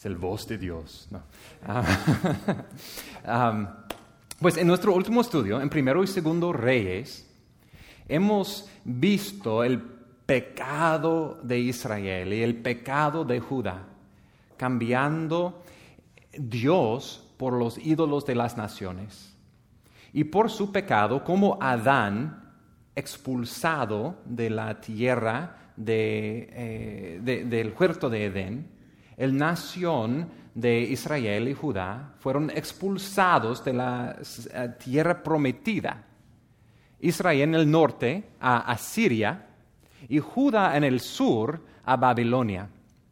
es el voz de Dios, ¿no? Pues en nuestro último estudio, en Primero y Segundo Reyes, hemos visto el pecado de Israel y el pecado de Judá, cambiando Dios por los ídolos de las naciones. Y por su pecado, como Adán, expulsado de la tierra del huerto de Edén, la nación de Israel y Judá fueron expulsados de la tierra prometida. Israel en el norte a Asiria y Judá en el sur a Babilonia.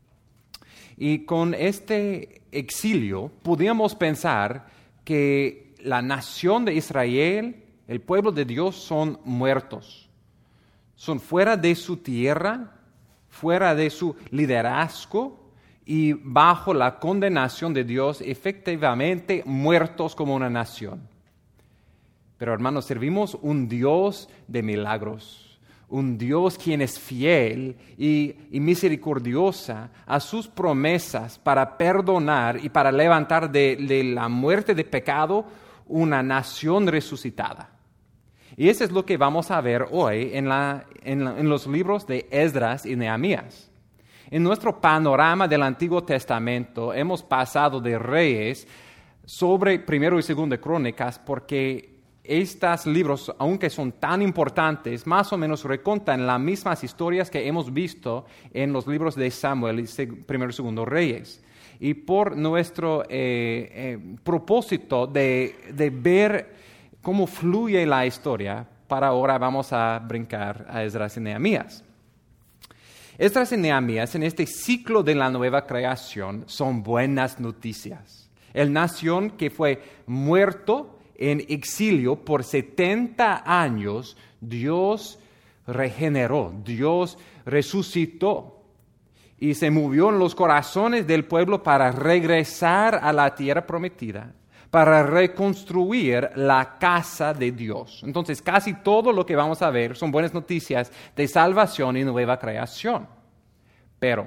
Y con este exilio podíamos pensar que la nación de Israel, el pueblo de Dios, son muertos. Son fuera de su tierra, fuera de su liderazgo y bajo la condenación de Dios, efectivamente muertos como una nación. Pero hermanos, servimos un Dios de milagros, un Dios quien es fiel y misericordiosa a sus promesas para perdonar y para levantar de la muerte de pecado una nación resucitada. Y eso es lo que vamos a ver hoy en los libros de Esdras y Nehemías. En nuestro panorama del Antiguo Testamento hemos pasado de Reyes sobre Primero y Segundo Crónicas porque estos libros, aunque son tan importantes, más o menos recontan las mismas historias que hemos visto en los libros de Samuel y Primero y Segundo Reyes. Y por nuestro propósito de ver cómo fluye la historia, para ahora vamos a brincar a Esdras y Nehemías. Esdras y Nehemías en este ciclo de la nueva creación son buenas noticias. El nación que fue muerto en exilio por 70 años, Dios regeneró, Dios resucitó y se movió en los corazones del pueblo para regresar a la tierra prometida, para reconstruir la casa de Dios. Entonces, casi todo lo que vamos a ver son buenas noticias de salvación y nueva creación. Pero,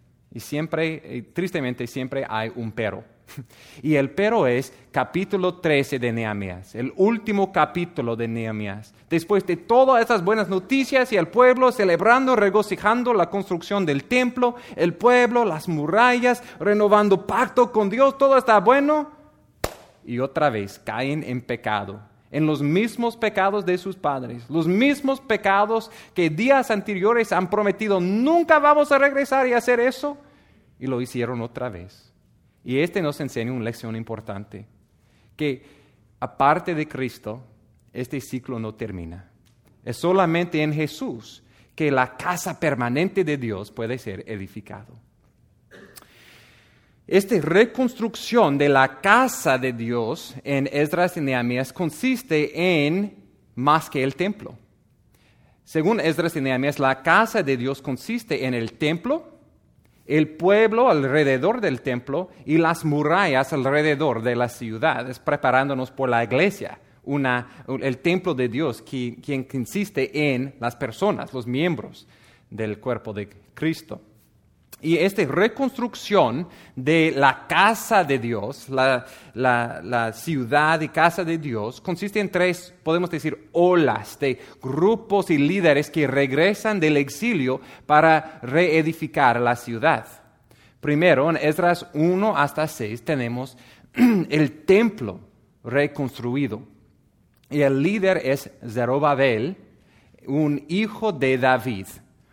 tristemente siempre hay un pero. Y el pero es capítulo 13 de Nehemías, el último capítulo de Nehemías. Después de todas esas buenas noticias y el pueblo celebrando, regocijando la construcción del templo, el pueblo, las murallas, renovando pacto con Dios, todo está bueno. Y otra vez caen en pecado, en los mismos pecados de sus padres, los mismos pecados que días anteriores han prometido, nunca vamos a regresar y hacer eso, y lo hicieron otra vez. Y nos enseña una lección importante, que aparte de Cristo, este ciclo no termina. Es solamente en Jesús que la casa permanente de Dios puede ser edificado. Esta reconstrucción de la casa de Dios en Esdras y Nehemías consiste en más que el templo. Según Esdras y Nehemías, la casa de Dios consiste en el templo, el pueblo alrededor del templo y las murallas alrededor de la ciudad, preparándonos por la iglesia, el templo de Dios, quien consiste en las personas, los miembros del cuerpo de Cristo. Y esta reconstrucción de la casa de Dios, la ciudad y casa de Dios, consiste en 3, podemos decir, olas de grupos y líderes que regresan del exilio para reedificar la ciudad. Primero, en Esdras 1 hasta 6, tenemos el templo reconstruido. Y el líder es Zorobabel, un hijo de David.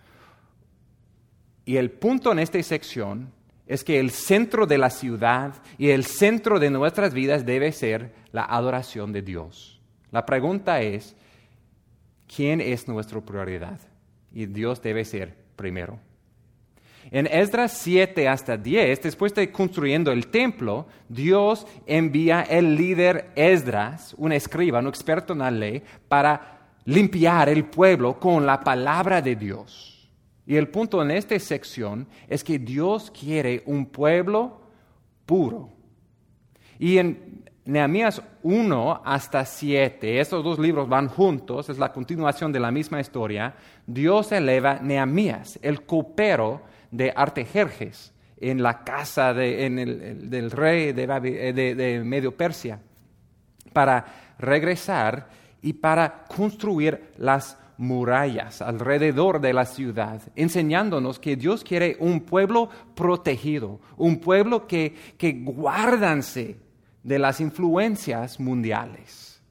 Y el punto en esta sección es que el centro de la ciudad y el centro de nuestras vidas debe ser la adoración de Dios. La pregunta es, ¿quién es nuestra prioridad? Y Dios debe ser primero. En Esdras 7 hasta 10, después de construyendo el templo, Dios envía el líder Esdras, un escriba, un experto en la ley, para limpiar el pueblo con la palabra de Dios. Y el punto en esta sección es que Dios quiere un pueblo puro. Y en Nehemías 1 hasta 7, estos 2 libros van juntos, es la continuación de la misma historia. Dios eleva a Nehemías, el copero de Artajerjes, en la casa del rey de Medio Persia, para regresar y para construir las murallas alrededor de la ciudad, enseñándonos que Dios quiere un pueblo protegido, un pueblo que guárdanse de las influencias mundiales.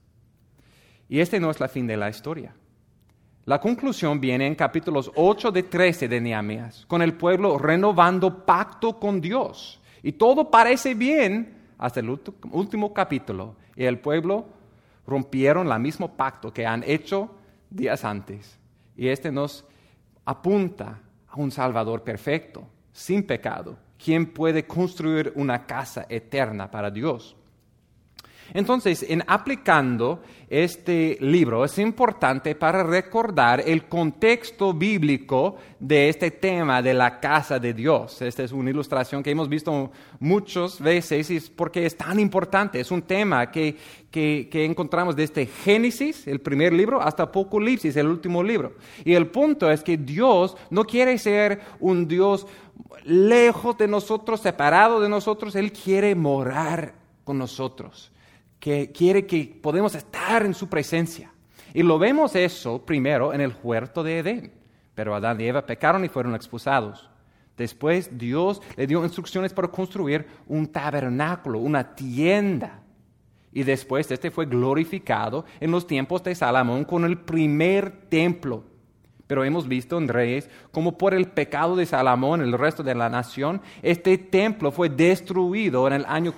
Y este no es el fin de la historia. La conclusión viene en capítulos 8 de 13 de Nehemías, con el pueblo renovando pacto con Dios. Y todo parece bien hasta el último capítulo. Y el pueblo rompieron el mismo pacto que han hecho días antes. Y este nos apunta a un Salvador perfecto, sin pecado, quien puede construir una casa eterna para Dios. Entonces, en aplicando este libro, es importante para recordar el contexto bíblico de este tema de la casa de Dios. Esta es una ilustración que hemos visto muchas veces y es porque es tan importante. Es un tema que encontramos desde Génesis, el primer libro, hasta Apocalipsis, el último libro. Y el punto es que Dios no quiere ser un Dios lejos de nosotros, separado de nosotros. Él quiere morar con nosotros, que quiere que podamos estar en su presencia. Y lo vemos eso primero en el huerto de Edén. Pero Adán y Eva pecaron y fueron expulsados. Después Dios le dio instrucciones para construir un tabernáculo, una tienda. Y después este fue glorificado en los tiempos de Salomón con el primer templo. Pero hemos visto en Reyes como por el pecado de Salomón y el resto de la nación, este templo fue destruido en el año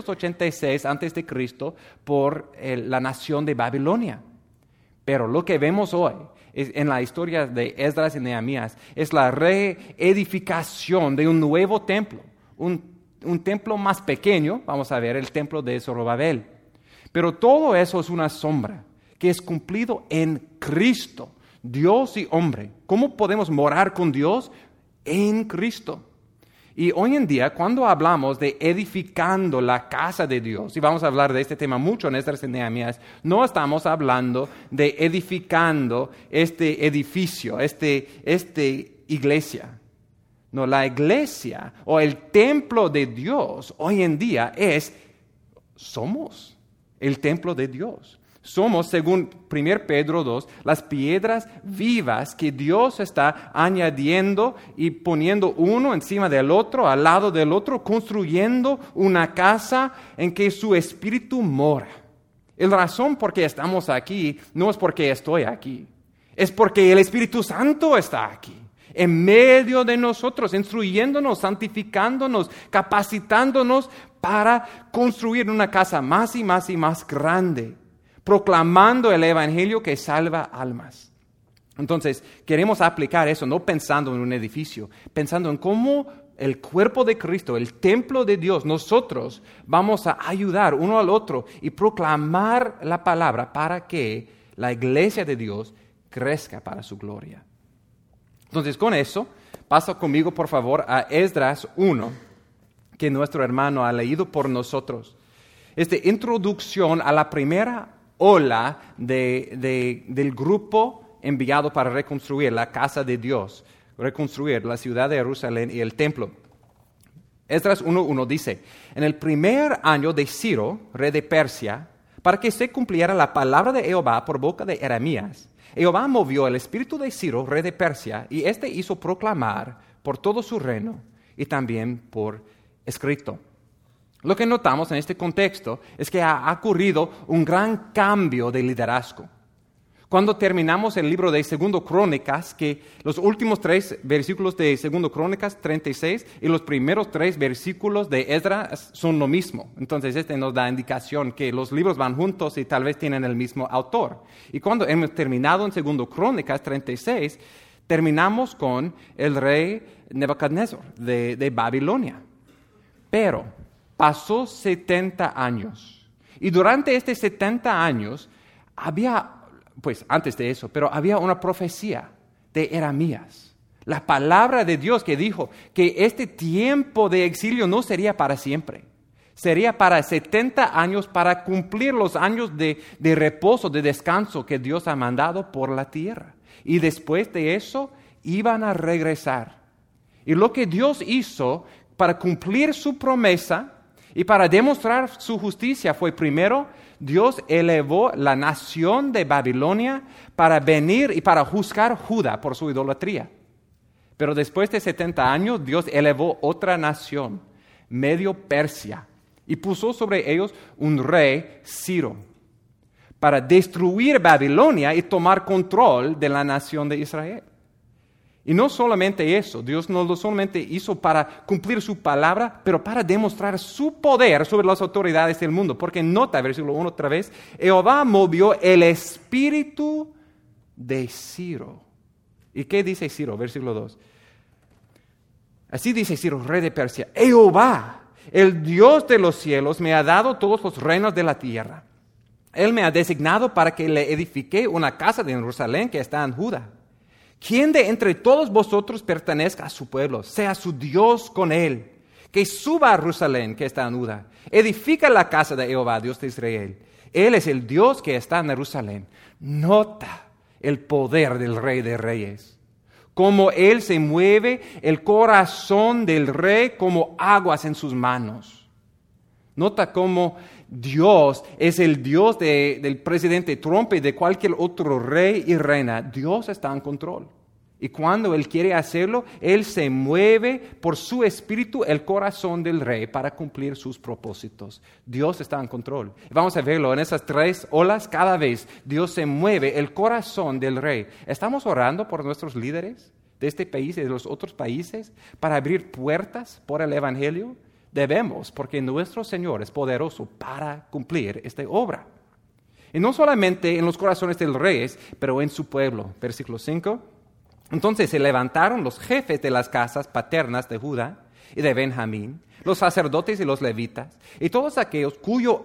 586 a.C. por la nación de Babilonia. Pero lo que vemos hoy en la historia de Esdras y Nehemías es la reedificación de un nuevo templo, un templo más pequeño, vamos a ver, el templo de Zorobabel. Pero todo eso es una sombra que es cumplido en Cristo. Dios y hombre. ¿Cómo podemos morar con Dios? En Cristo. Y hoy en día, cuando hablamos de edificando la casa de Dios, y vamos a hablar de este tema mucho en Esdras y Nehemías, no estamos hablando de edificando este edificio, este iglesia. No, la iglesia o el templo de Dios hoy en día somos el templo de Dios. Somos, según 1 Pedro 2, las piedras vivas que Dios está añadiendo y poniendo uno encima del otro, al lado del otro, construyendo una casa en que su espíritu mora. La razón por qué estamos aquí no es porque estoy aquí, es porque el Espíritu Santo está aquí, en medio de nosotros, instruyéndonos, santificándonos, capacitándonos para construir una casa más y más y más grande, proclamando el evangelio que salva almas. Entonces, queremos aplicar eso, no pensando en un edificio, pensando en cómo el cuerpo de Cristo, el templo de Dios, nosotros vamos a ayudar uno al otro y proclamar la palabra para que la iglesia de Dios crezca para su gloria. Entonces, con eso, pasa conmigo, por favor, a Esdras 1, que nuestro hermano ha leído por nosotros. Esta introducción a la primera ola del grupo enviado para reconstruir la casa de Dios, reconstruir la ciudad de Jerusalén y el templo. Esdras 1:1 dice: en el primer año de Ciro, rey de Persia, para que se cumpliera la palabra de Jehová por boca de Jeremías, Jehová movió el espíritu de Ciro, rey de Persia, y éste hizo proclamar por todo su reino y también por escrito. Lo que notamos en este contexto es que ha ocurrido un gran cambio de liderazgo. Cuando terminamos el libro de 2 Crónicas, que los últimos 3 versículos de 2 Crónicas 36 y los primeros 3 versículos de Esdras son lo mismo. Entonces este nos da indicación que los libros van juntos y tal vez tienen el mismo autor. Y cuando hemos terminado en 2 Crónicas 36, terminamos con el rey Nebuchadnezzar de Babilonia. Pero pasó 70 años. Y durante estos 70 años antes de eso, pero había una profecía de Jeremías. La palabra de Dios que dijo que este tiempo de exilio no sería para siempre. Sería para 70 años para cumplir los años de reposo, de descanso que Dios ha mandado por la tierra. Y después de eso iban a regresar. Y lo que Dios hizo para cumplir su promesa y para demostrar su justicia fue primero, Dios elevó la nación de Babilonia para venir y para juzgar Judá por su idolatría. Pero después de 70 años, Dios elevó otra nación, Medio Persia, y puso sobre ellos un rey, Ciro, para destruir Babilonia y tomar control de la nación de Israel. Y no solamente eso, Dios no lo solamente hizo para cumplir su palabra, pero para demostrar su poder sobre las autoridades del mundo. Porque nota, versículo 1 otra vez, Jehová movió el espíritu de Ciro. ¿Y qué dice Ciro? Versículo 2. Así dice Ciro, rey de Persia, Jehová, el Dios de los cielos, me ha dado todos los reinos de la tierra. Él me ha designado para que le edifique una casa de Jerusalén que está en Judá. ¿Quién de entre todos vosotros pertenezca a su pueblo, sea su Dios con él, que suba a Jerusalén que está en Judá? Edifica la casa de Jehová, Dios de Israel. Él es el Dios que está en Jerusalén. Nota el poder del Rey de Reyes. Cómo él se mueve el corazón del rey como aguas en sus manos. Nota cómo Dios es el Dios del presidente Trump y de cualquier otro rey y reina. Dios está en control. Y cuando Él quiere hacerlo, Él se mueve por su espíritu el corazón del rey para cumplir sus propósitos. Dios está en control. Vamos a verlo en esas 3 olas. Cada vez Dios se mueve el corazón del rey. ¿Estamos orando por nuestros líderes de este país y de los otros países para abrir puertas por el Evangelio? Debemos, porque nuestro Señor es poderoso para cumplir esta obra. Y no solamente en los corazones de los reyes, pero en su pueblo. Versículo 5. Entonces se levantaron los jefes de las casas paternas de Judá y de Benjamín, los sacerdotes y los levitas, y todos aquellos cuyo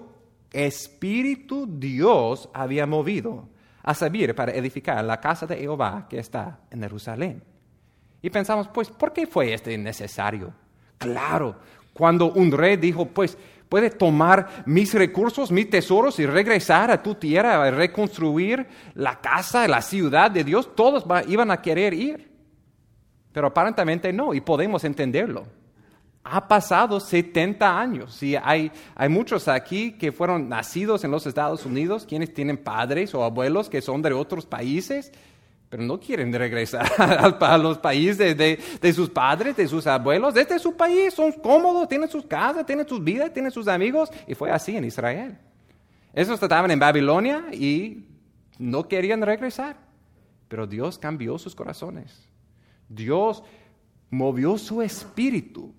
espíritu Dios había movido a saber para edificar la casa de Jehová que está en Jerusalén. Y pensamos, pues, ¿por qué fue necesario? Claro, cuando un rey dijo, pues, puede tomar mis recursos, mis tesoros y regresar a tu tierra a reconstruir la casa, la ciudad de Dios, todos iban a querer ir. Pero aparentemente no, y podemos entenderlo. Ha pasado 70 años y hay muchos aquí que fueron nacidos en los Estados Unidos, quienes tienen padres o abuelos que son de otros países, pero no quieren regresar a los países de sus padres, de sus abuelos. Este es su país, son cómodos, tienen sus casas, tienen sus vidas, tienen sus amigos. Y fue así en Israel. Esos estaban en Babilonia y no querían regresar. Pero Dios cambió sus corazones. Dios movió su espíritu.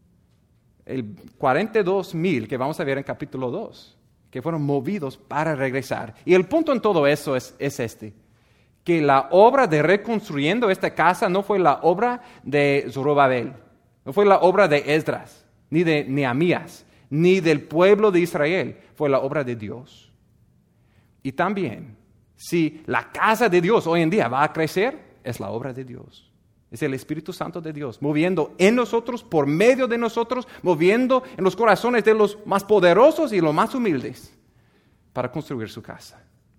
El 42,000 que vamos a ver en capítulo 2, que fueron movidos para regresar. Y el punto en todo eso es este. Que la obra de reconstruyendo esta casa no fue la obra de Zorobabel, no fue la obra de Esdras, ni de Nehemías, ni del pueblo de Israel, fue la obra de Dios. Y también, si la casa de Dios hoy en día va a crecer, es la obra de Dios. Es el Espíritu Santo de Dios, moviendo en nosotros, por medio de nosotros, moviendo en los corazones de los más poderosos y los más humildes, para construir su casa.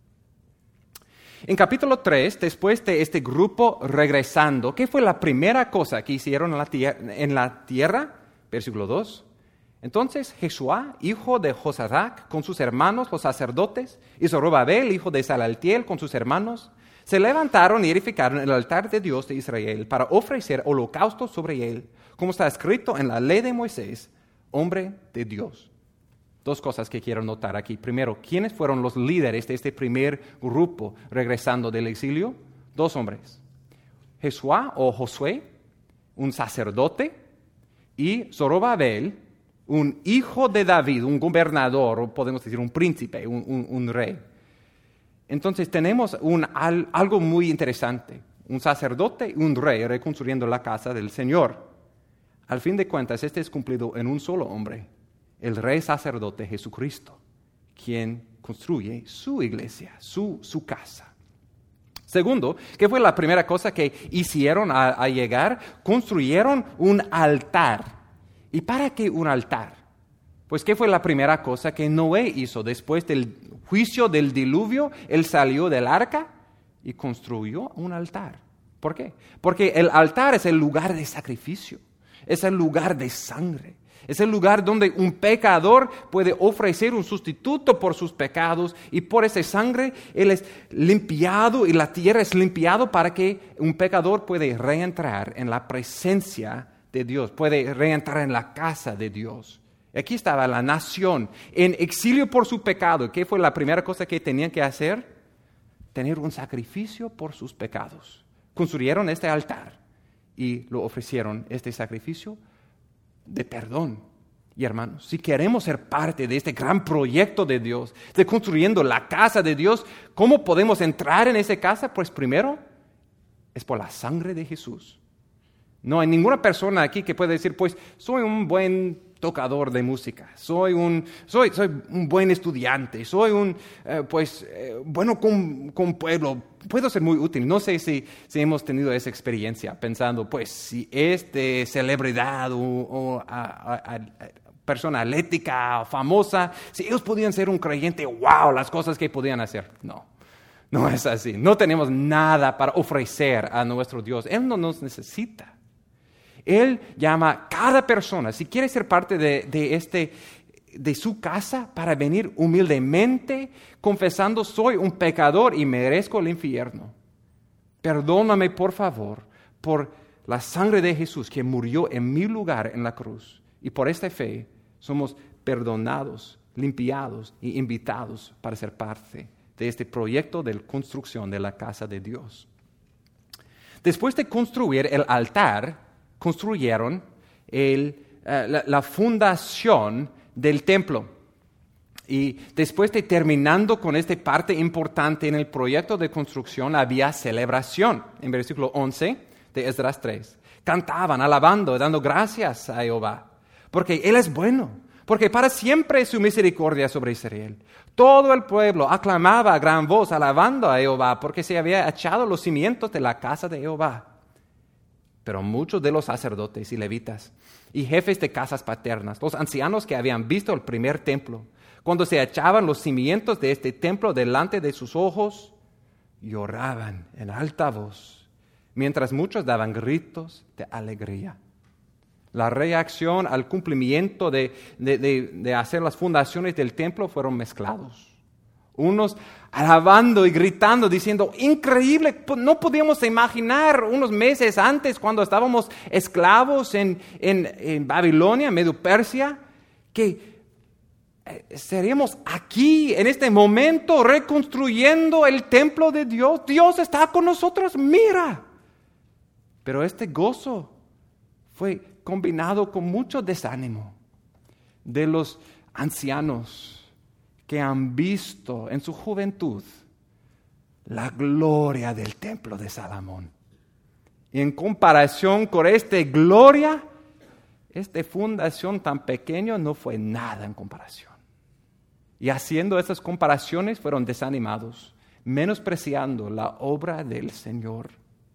En capítulo 3, después de este grupo regresando, ¿qué fue la primera cosa que hicieron en la tierra? Versículo 2. Entonces Jesuá, hijo de Josadac, con sus hermanos los sacerdotes, y Zorobabel, hijo de Salaltiel, con sus hermanos, se levantaron y edificaron el altar de Dios de Israel para ofrecer holocaustos sobre él, como está escrito en la ley de Moisés, hombre de Dios. 2 cosas que quiero notar aquí. Primero, ¿quiénes fueron los líderes de este primer grupo regresando del exilio? 2 hombres. Jesuá o Josué, un sacerdote, y Zorobabel, un hijo de David, un gobernador, o podemos decir un príncipe, un rey. Entonces tenemos algo muy interesante. Un sacerdote y un rey reconstruyendo la casa del Señor. Al fin de cuentas, este es cumplido en un solo hombre. El rey sacerdote Jesucristo, quien construye su iglesia, su casa. Segundo, ¿qué fue la primera cosa que hicieron al llegar? Construyeron un altar. ¿Y para qué un altar? Pues ¿qué fue la primera cosa que Noé hizo? Después del juicio del diluvio, él salió del arca y construyó un altar. ¿Por qué? Porque el altar es el lugar de sacrificio. Es el lugar de sangre. Es el lugar donde un pecador puede ofrecer un sustituto por sus pecados y por esa sangre Él es limpiado y la tierra es limpiado para que un pecador pueda reentrar en la presencia de Dios, puede reentrar en la casa de Dios. Aquí estaba la nación en exilio por su pecado. ¿Qué fue la primera cosa que tenían que hacer? Tener un sacrificio por sus pecados. Construyeron este altar y lo ofrecieron, este sacrificio de perdón. Y hermanos, si queremos ser parte de este gran proyecto de Dios, de construyendo la casa de Dios, ¿cómo podemos entrar en esa casa? Pues primero, es por la sangre de Jesús. No hay ninguna persona aquí que pueda decir, pues, soy un buen tocador de música, soy un buen estudiante, soy bueno con pueblo, puedo ser muy útil. No sé si hemos tenido esa experiencia pensando, pues, si celebridad o persona atlética o famosa, si ellos podían ser un creyente, wow, las cosas que podían hacer. No es así. No tenemos nada para ofrecer a nuestro Dios. Él no nos necesita. Él llama a cada persona, si quiere ser parte de su casa, para venir humildemente, confesando, soy un pecador y merezco el infierno. Perdóname, por favor, por la sangre de Jesús que murió en mi lugar en la cruz. Y por esta fe somos perdonados, limpiados y invitados para ser parte de este proyecto de construcción de la casa de Dios. Después de construir el altar, construyeron la fundación del templo. Y después de terminando con esta parte importante en el proyecto de construcción, había celebración. En versículo 11 de Esdras 3. Cantaban, alabando, dando gracias a Jehová, porque Él es bueno, porque para siempre es su misericordia sobre Israel. Todo el pueblo aclamaba a gran voz, alabando a Jehová, porque se había echado los cimientos de la casa de Jehová. Pero muchos de los sacerdotes y levitas y jefes de casas paternas, los ancianos que habían visto el primer templo, cuando se echaban los cimientos de este templo delante de sus ojos, lloraban en alta voz, mientras muchos daban gritos de alegría. La reacción al cumplimiento de hacer las fundaciones del templo fueron mezclados. Unos alabando y gritando, diciendo, increíble, no podíamos imaginar unos meses antes, cuando estábamos esclavos en Babilonia, Medio Persia, que seríamos aquí, en este momento, reconstruyendo el templo de Dios. Dios está con nosotros, mira. Pero este gozo fue combinado con mucho desánimo de los ancianos que han visto en su juventud la gloria del templo de Salomón. Y en comparación con esta gloria, esta fundación tan pequeña no fue nada en comparación. Y haciendo esas comparaciones fueron desanimados, menospreciando la obra del Señor.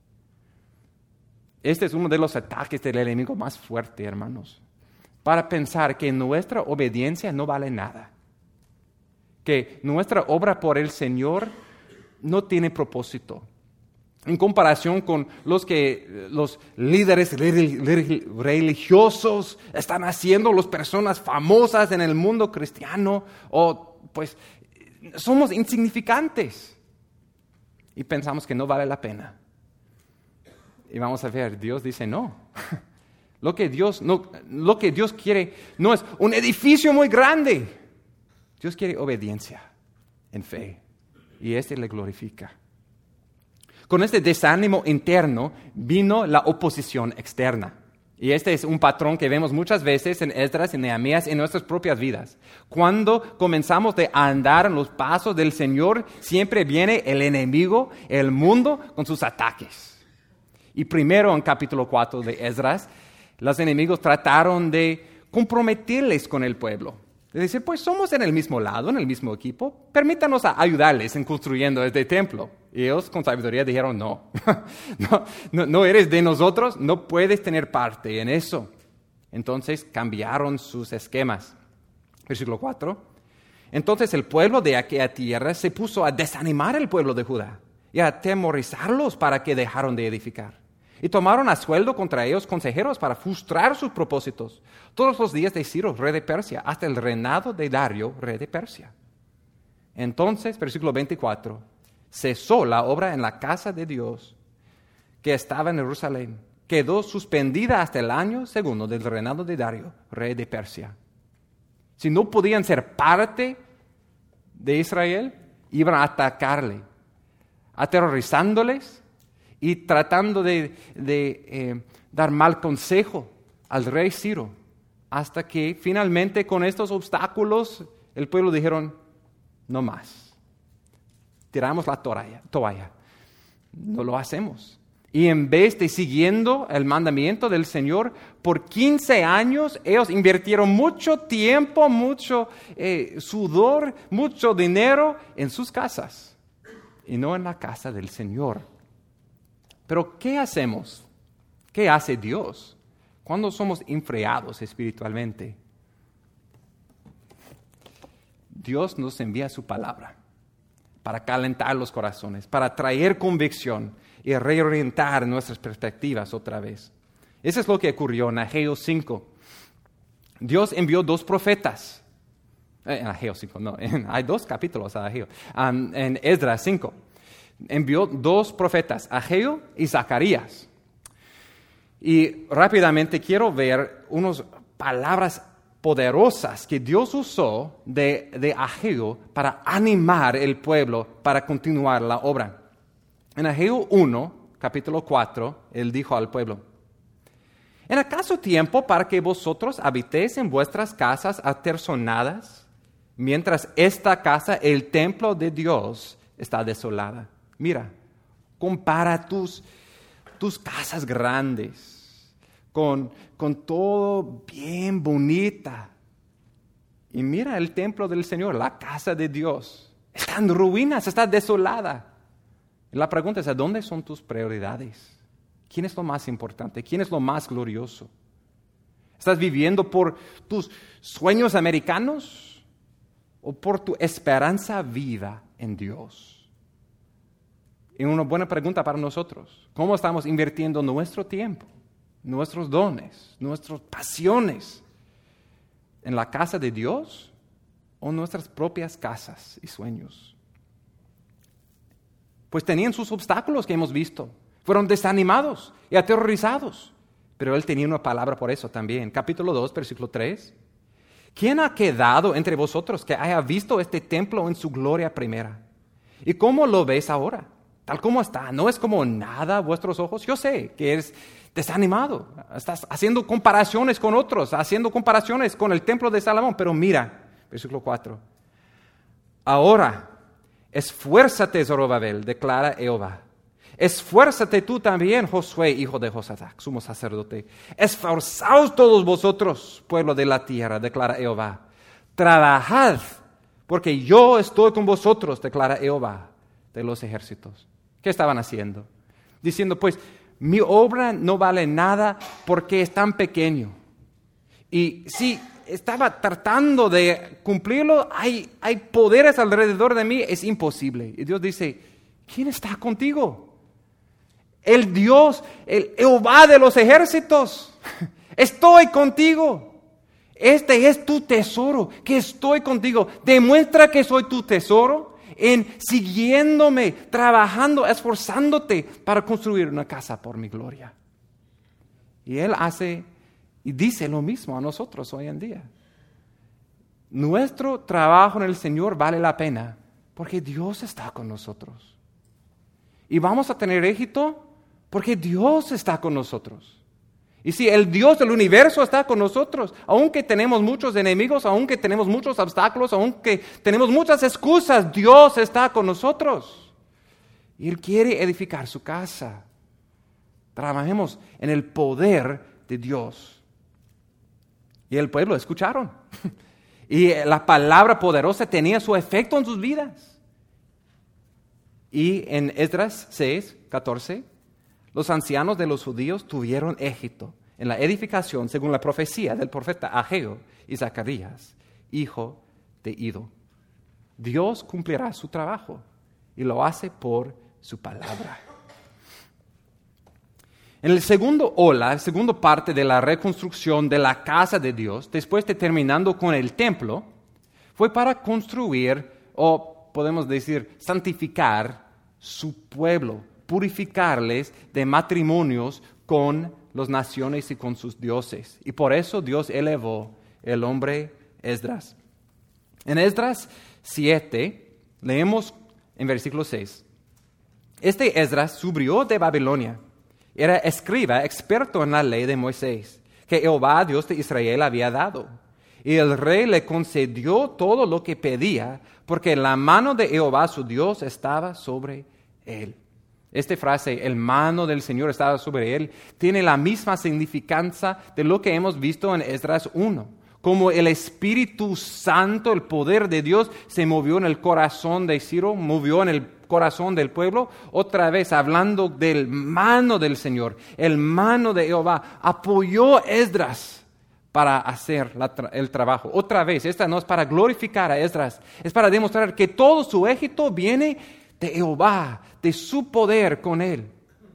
Este es uno de los ataques del enemigo más fuerte, hermanos, para pensar que nuestra obediencia no vale nada, que nuestra obra por el Señor no tiene propósito. En comparación con los líderes religiosos están haciendo, las personas famosas en el mundo cristiano, pues somos insignificantes y pensamos que no vale la pena. Y vamos a ver, Dios dice no. Lo que Dios quiere no es un edificio muy grande. Dios quiere obediencia en fe, y este le glorifica. Con este desánimo interno vino la oposición externa. Y este es un patrón que vemos muchas veces en Esdras y Nehemías en nuestras propias vidas. Cuando comenzamos a andar en los pasos del Señor, siempre viene el enemigo, el mundo, con sus ataques. Y primero en capítulo 4 de Esdras, los enemigos trataron de comprometerles con el pueblo. De decir, pues somos en el mismo lado, en el mismo equipo, permítanos ayudarles en construyendo este templo. Y ellos con sabiduría dijeron, no eres de nosotros, no puedes tener parte en eso. Entonces cambiaron sus esquemas. Versículo 4. Entonces el pueblo de aquella tierra se puso a desanimar al pueblo de Judá y a atemorizarlos para que dejaron de edificar. Y tomaron a sueldo contra ellos consejeros para frustrar sus propósitos, todos los días de Ciro, rey de Persia, hasta el reinado de Dario, rey de Persia. Entonces, versículo 24, cesó la obra en la casa de Dios que estaba en Jerusalén. Quedó suspendida hasta el año segundo del reinado de Dario, rey de Persia. Si no podían ser parte de Israel, iban a atacarle, aterrorizándoles y tratando de dar mal consejo al rey Ciro, hasta que finalmente con estos obstáculos el pueblo dijeron, no más, tiramos la toalla, no lo hacemos. Y en vez de siguiendo el mandamiento del Señor, por 15 años ellos invirtieron mucho tiempo, mucho sudor, mucho dinero en sus casas y no en la casa del Señor. Pero ¿qué hacemos? ¿Qué hace Dios cuando somos enfriados espiritualmente? Dios nos envía su palabra para calentar los corazones, para traer convicción y reorientar nuestras perspectivas otra vez. Eso es lo que ocurrió en Ageo 5. Dios envió 2 profetas. En Ageo 5, no, hay 2 capítulos a Ageo. En Esdras 5. Envió 2 profetas, Ageo y Zacarías. Y rápidamente quiero ver unas palabras poderosas que Dios usó de Ageo para animar el pueblo para continuar la obra. En Ageo 1, capítulo 4, él dijo al pueblo, ¿en acaso tiempo para que vosotros habitéis en vuestras casas aterzonadas, mientras esta casa, el templo de Dios, está desolada? Mira, compara tus casas grandes con todo bien bonita. Y mira el templo del Señor, la casa de Dios. Está en ruinas, está desolada. Y la pregunta es, ¿a dónde son tus prioridades? ¿Quién es lo más importante? ¿Quién es lo más glorioso? ¿Estás viviendo por tus sueños americanos o por tu esperanza viva en Dios? Y una buena pregunta para nosotros. ¿Cómo estamos invirtiendo nuestro tiempo, nuestros dones, nuestras pasiones en la casa de Dios o en nuestras propias casas y sueños? Pues tenían sus obstáculos que hemos visto. Fueron desanimados y aterrorizados. Pero Él tenía una palabra por eso también. Capítulo 2, versículo 3. ¿Quién ha quedado entre vosotros que haya visto este templo en su gloria primera? ¿Y cómo lo ves ahora? Tal como está, ¿no es como nada a vuestros ojos? Yo sé que eres desanimado, estás haciendo comparaciones con otros, haciendo comparaciones con el templo de Salomón, pero mira, versículo 4. Ahora, esfuérzate, Zorobabel, declara Jehová. Esfuérzate tú también, Josué, hijo de Josadac, sumo sacerdote. Esforzaos todos vosotros, pueblo de la tierra, declara Jehová. Trabajad, porque yo estoy con vosotros, declara Jehová de los ejércitos. ¿Qué estaban haciendo? Diciendo, pues, mi obra no vale nada porque es tan pequeño. Y si estaba tratando de cumplirlo, hay poderes alrededor de mí, es imposible. Y Dios dice, ¿quién está contigo? El Dios, el Jehová de los ejércitos. Estoy contigo. Este es tu tesoro, que estoy contigo. Demuestra que soy tu tesoro en siguiéndome, trabajando, esforzándote para construir una casa por mi gloria. Y Él hace y dice lo mismo a nosotros hoy en día. Nuestro trabajo en el Señor vale la pena porque Dios está con nosotros. Y vamos a tener éxito porque Dios está con nosotros. Y si el Dios del universo está con nosotros, aunque tenemos muchos enemigos, aunque tenemos muchos obstáculos, aunque tenemos muchas excusas, Dios está con nosotros. Y Él quiere edificar su casa. Trabajemos en el poder de Dios. Y el pueblo escucharon. Y la palabra poderosa tenía su efecto en sus vidas. Y en Esdras 6, 14, los ancianos de los judíos tuvieron éxito en la edificación según la profecía del profeta Ageo y Zacarías, hijo de Ido. Dios cumplirá su trabajo y lo hace por su palabra. En el segundo ola, la segunda parte de la reconstrucción de la casa de Dios, después de terminando con el templo, fue para construir, o podemos decir, santificar su pueblo, purificarles de matrimonios con las naciones y con sus dioses. Y por eso Dios elevó el hombre Esdras. En Esdras 7, leemos en versículo 6. Este Esdras subió de Babilonia. Era escriba experto en la ley de Moisés, que Jehová, Dios de Israel, había dado. Y el rey le concedió todo lo que pedía, porque la mano de Jehová, su Dios, estaba sobre él. Esta frase, el mano del Señor estaba sobre él, tiene la misma significancia de lo que hemos visto en Esdras 1. Como el Espíritu Santo, el poder de Dios, se movió en el corazón de Ciro, movió en el corazón del pueblo, otra vez hablando del mano del Señor, el mano de Jehová, apoyó a Esdras para hacer el trabajo. Otra vez, esta no es para glorificar a Esdras, es para demostrar que todo su éxito viene de Jehová, de su poder con él.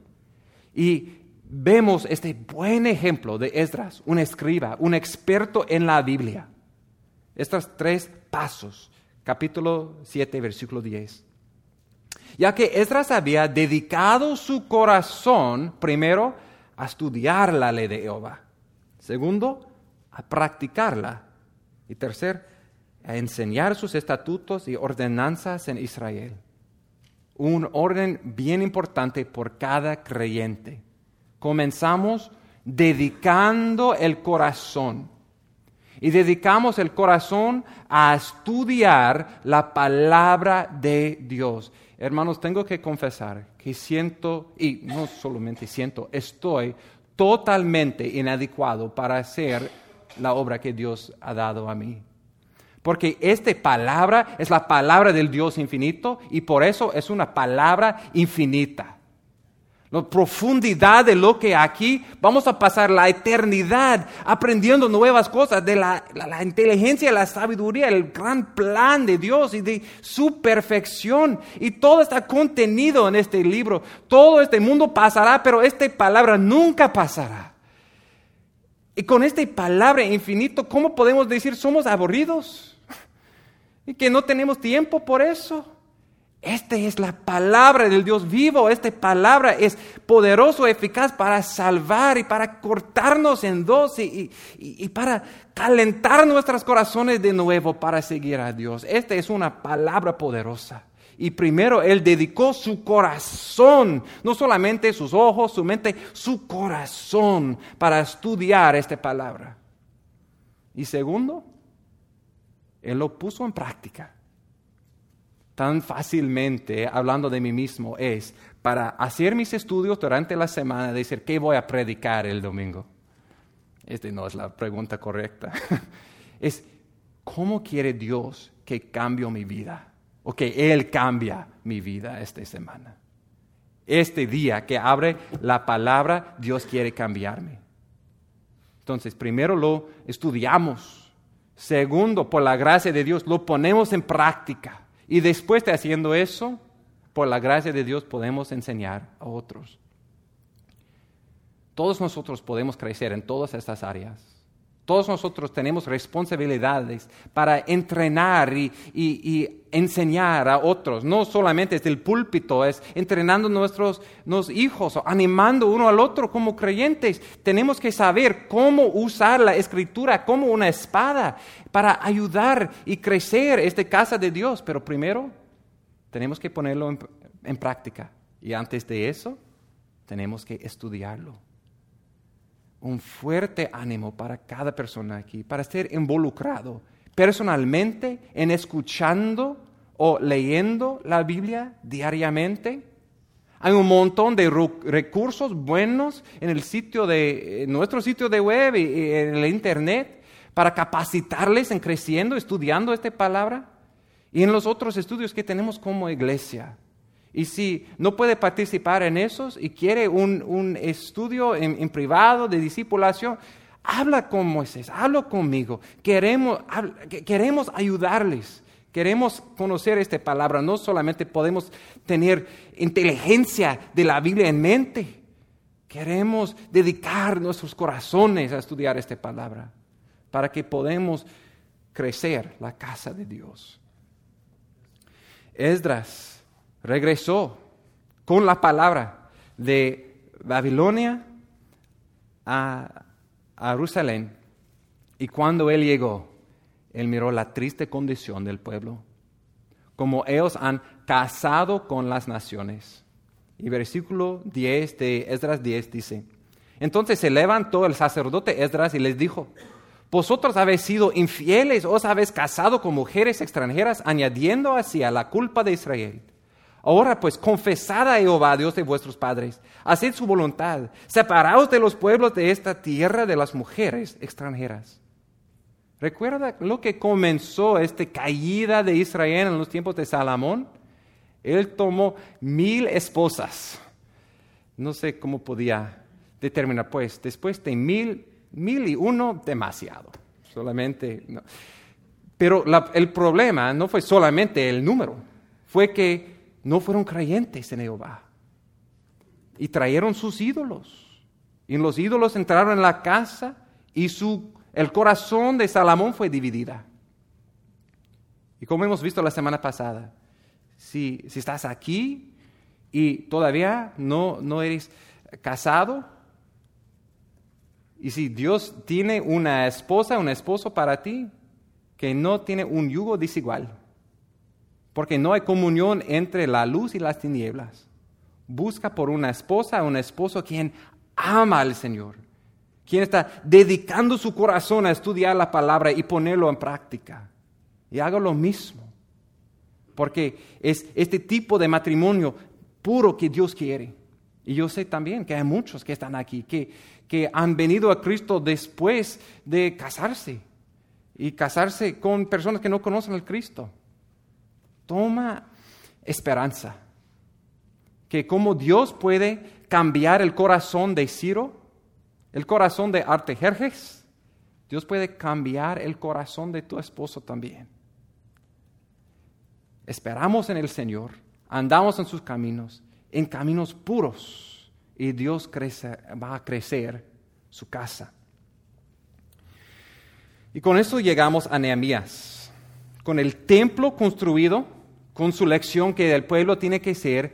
Y vemos este buen ejemplo de Esdras, un escriba, un experto en la Biblia. Estos 3 pasos, capítulo 7, versículo 10. Ya que Esdras había dedicado su corazón, primero, a estudiar la ley de Jehová. Segundo, a practicarla. Y tercero, a enseñar sus estatutos y ordenanzas en Israel. Un orden bien importante por cada creyente. Comenzamos dedicando el corazón. Y dedicamos el corazón a estudiar la palabra de Dios. Hermanos, tengo que confesar que siento, y no solamente siento, estoy totalmente inadecuado para hacer la obra que Dios ha dado a mí. Porque esta palabra es la palabra del Dios infinito y por eso es una palabra infinita. La profundidad de lo que aquí vamos a pasar la eternidad aprendiendo nuevas cosas de la inteligencia, la sabiduría, el gran plan de Dios y de su perfección. Y todo está contenido en este libro. Todo este mundo pasará, pero esta palabra nunca pasará. Y con esta palabra infinito, ¿cómo podemos decir somos aburridos? Y que no tenemos tiempo por eso. Esta es la palabra del Dios vivo. Esta palabra es poderoso, eficaz para salvar y para cortarnos en dos y para calentar nuestros corazones de nuevo para seguir a Dios. Esta es una palabra poderosa. Y primero Él dedicó su corazón, no solamente sus ojos, su mente, su corazón para estudiar esta palabra. Y segundo, Él lo puso en práctica. Tan fácilmente, hablando de mí mismo, es para hacer mis estudios durante la semana, decir, ¿qué voy a predicar el domingo? Esta no es la pregunta correcta. Es, ¿cómo quiere Dios que cambie mi vida? O que Él cambia mi vida esta semana. Este día que abre la palabra, Dios quiere cambiarme. Entonces, primero lo estudiamos. Segundo, por la gracia de Dios, lo ponemos en práctica. Y después de haciendo eso, por la gracia de Dios podemos enseñar a otros. Todos nosotros podemos crecer en todas estas áreas. Todos nosotros tenemos responsabilidades para entrenar y enseñar a otros. No solamente desde el púlpito, es entrenando nuestros hijos, animando uno al otro como creyentes. Tenemos que saber cómo usar la Escritura como una espada para ayudar y crecer esta casa de Dios. Pero primero, tenemos que ponerlo en práctica. Y antes de eso, tenemos que estudiarlo. Un fuerte ánimo para cada persona aquí, para ser involucrado personalmente en escuchando o leyendo la Biblia diariamente. Hay un montón de recursos buenos en nuestro sitio de web y en el internet para capacitarles en creciendo, estudiando esta palabra y en los otros estudios que tenemos como iglesia. Y si no puede participar en esos y quiere un estudio en privado de discipulación, habla con Moisés, habla conmigo. Queremos ayudarles. Queremos conocer esta palabra. No solamente podemos tener inteligencia de la Biblia en mente, Queremos dedicar nuestros corazones a estudiar esta palabra para que podamos crecer la casa de Dios. Esdras regresó con la palabra de Babilonia a Jerusalén, y cuando él llegó, él miró la triste condición del pueblo, como ellos han casado con las naciones. Y versículo 10 de Esdras 10 dice: entonces se levantó el sacerdote Esdras y les dijo: vosotros habéis sido infieles, os habéis casado con mujeres extranjeras, añadiendo así a la culpa de Israel. Ahora pues, confesad a Jehová, Dios de vuestros padres, haced su voluntad, separaos de los pueblos de esta tierra de las mujeres extranjeras. ¿Recuerda lo que comenzó esta caída de Israel en los tiempos de Salomón? Él tomó 1000 esposas. No sé cómo podía determinar, pues, después de 1001, demasiado. Solamente, no. Pero el problema no fue solamente el número, fue que no fueron creyentes en Jehová. Y trajeron sus ídolos. Y los ídolos entraron en la casa y el corazón de Salomón fue dividida. Y como hemos visto la semana pasada, si estás aquí y todavía no eres casado, y si Dios tiene una esposa, un esposo para ti, que no tiene un yugo desigual, porque no hay comunión entre la luz y las tinieblas. Busca por una esposa o un esposo quien ama al Señor, quien está dedicando su corazón a estudiar la palabra y ponerlo en práctica. Y haga lo mismo, porque es este tipo de matrimonio puro que Dios quiere. Y yo sé también que hay muchos que están aquí, que han venido a Cristo después de casarse, y casarse con personas que no conocen al Cristo. Toma esperanza, que como Dios puede cambiar el corazón de Ciro, el corazón de Artajerjes, Dios puede cambiar el corazón de tu esposo también. Esperamos en el Señor, andamos en sus caminos, en caminos puros, y Dios va a crecer su casa. Y con esto llegamos a Nehemías, con el templo construido, con su lección que el pueblo tiene que ser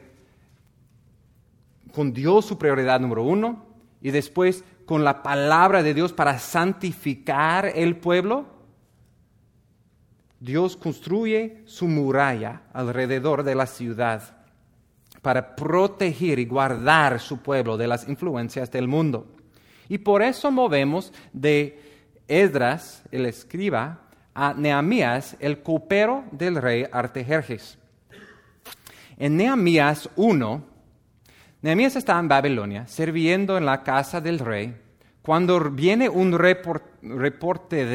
con Dios su prioridad número 1, y después con la palabra de Dios para santificar el pueblo. Dios construye su muralla alrededor de la ciudad para proteger y guardar su pueblo de las influencias del mundo. Y por eso movemos de Esdras, el escriba, a Nehemías, el copero del rey Artajerjes. En Nehemías 1, Nehemías está en Babilonia, sirviendo en la casa del rey, cuando viene un reporte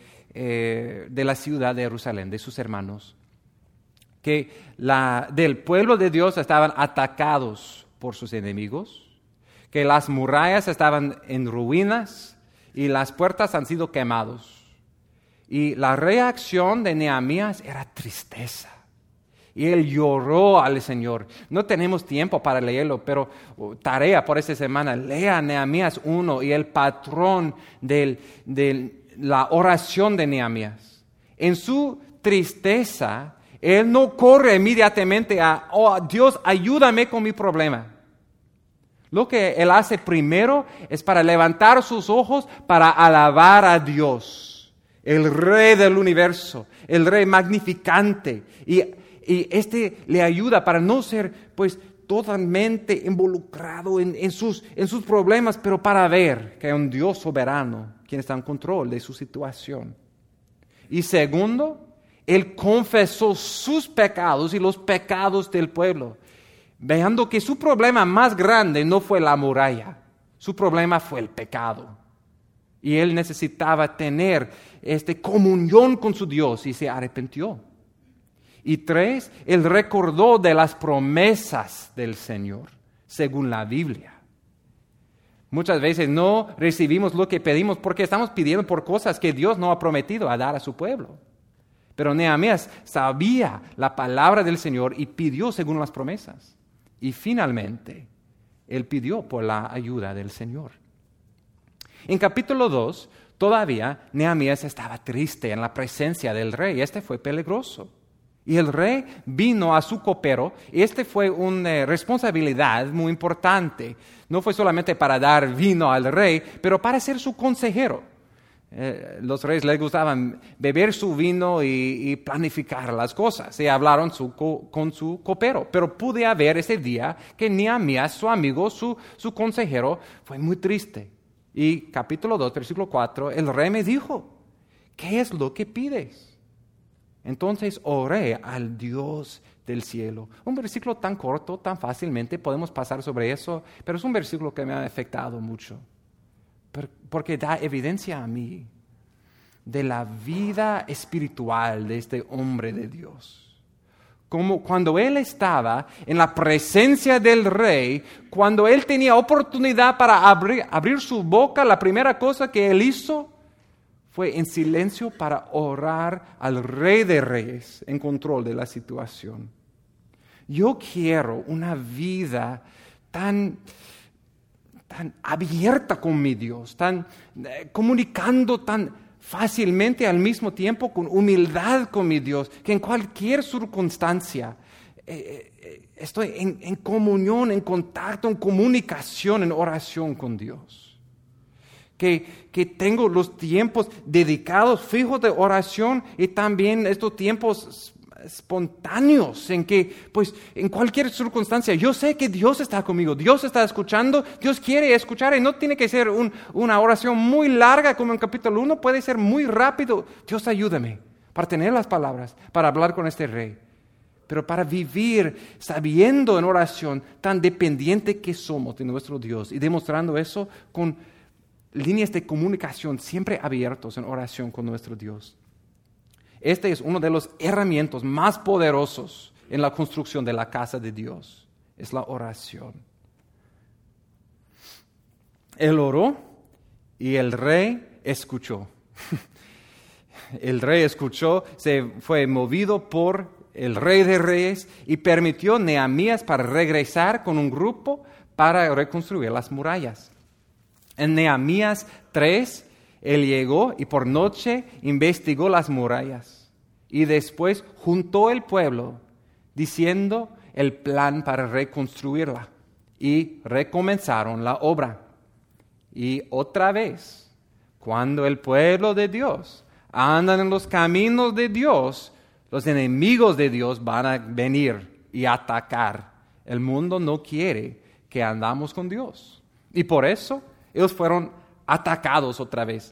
de la ciudad de Jerusalén, de sus hermanos, que del pueblo de Dios estaban atacados por sus enemigos, que las murallas estaban en ruinas y las puertas han sido quemadas. Y la reacción de Nehemías era tristeza. Y él lloró al Señor. No tenemos tiempo para leerlo, pero tarea por esta semana. Lea Nehemías 1 y el patrón de la oración de Nehemías. En su tristeza, él no corre inmediatamente oh Dios, ayúdame con mi problema. Lo que él hace primero es para levantar sus ojos para alabar a Dios, el Rey del universo, el Rey magnificante. Y este le ayuda para no ser pues totalmente involucrado en sus problemas, pero para ver que hay un Dios soberano quien está en control de su situación. Y segundo, él confesó sus pecados y los pecados del pueblo, viendo que su problema más grande no fue la muralla, su problema fue el pecado. Y él necesitaba tener comunión con su Dios y se arrepintió. Y 3, él recordó de las promesas del Señor, según la Biblia. Muchas veces no recibimos lo que pedimos porque estamos pidiendo por cosas que Dios no ha prometido a dar a su pueblo. Pero Nehemías sabía la palabra del Señor y pidió según las promesas. Y finalmente, él pidió por la ayuda del Señor. En capítulo 2, todavía Nehemías estaba triste en la presencia del rey. Este fue peligroso. Y el rey vino a su copero, y fue una responsabilidad muy importante. No fue solamente para dar vino al rey, pero para ser su consejero. Los reyes les gustaban beber su vino y planificar las cosas. Y hablaron con su copero. Pero pude ver ese día que Nehemías, su amigo, su consejero, fue muy triste. Y capítulo 2, versículo 4, el rey me dijo, ¿qué es lo que pides? Entonces oré al Dios del cielo. Un versículo tan corto, tan fácilmente podemos pasar sobre eso, pero es un versículo que me ha afectado mucho, porque da evidencia a mí de la vida espiritual de este hombre de Dios. Como cuando él estaba en la presencia del rey, cuando él tenía oportunidad para abrir su boca, la primera cosa que él hizo fue en silencio para orar al Rey de Reyes en control de la situación. Yo quiero una vida tan abierta con mi Dios, comunicando tan fácilmente al mismo tiempo con humildad con mi Dios, que en cualquier circunstancia estoy en comunión, en contacto, en comunicación, en oración con Dios. Que tengo los tiempos dedicados, fijos de oración y también estos tiempos espontáneos en que, pues, en cualquier circunstancia, yo sé que Dios está conmigo, Dios está escuchando, Dios quiere escuchar y no tiene que ser una oración muy larga como en capítulo 1, puede ser muy rápido. Dios ayúdame para tener las palabras, para hablar con este rey. Pero para vivir sabiendo en oración tan dependiente que somos de nuestro Dios y demostrando eso con líneas de comunicación siempre abiertos en oración con nuestro Dios. Este es uno de los herramientas más poderosos en la construcción de la casa de Dios. Es la oración. Él oró y el rey escuchó. El rey escuchó, se fue movido por el Rey de Reyes y permitió a Nehemías para regresar con un grupo para reconstruir las murallas. En Nehemías 3, él llegó y por noche investigó las murallas y después juntó el pueblo diciendo el plan para reconstruirla y recomenzaron la obra. Y otra vez, cuando el pueblo de Dios anda en los caminos de Dios, los enemigos de Dios van a venir y atacar. El mundo no quiere que andamos con Dios y por eso ellos fueron atacados otra vez.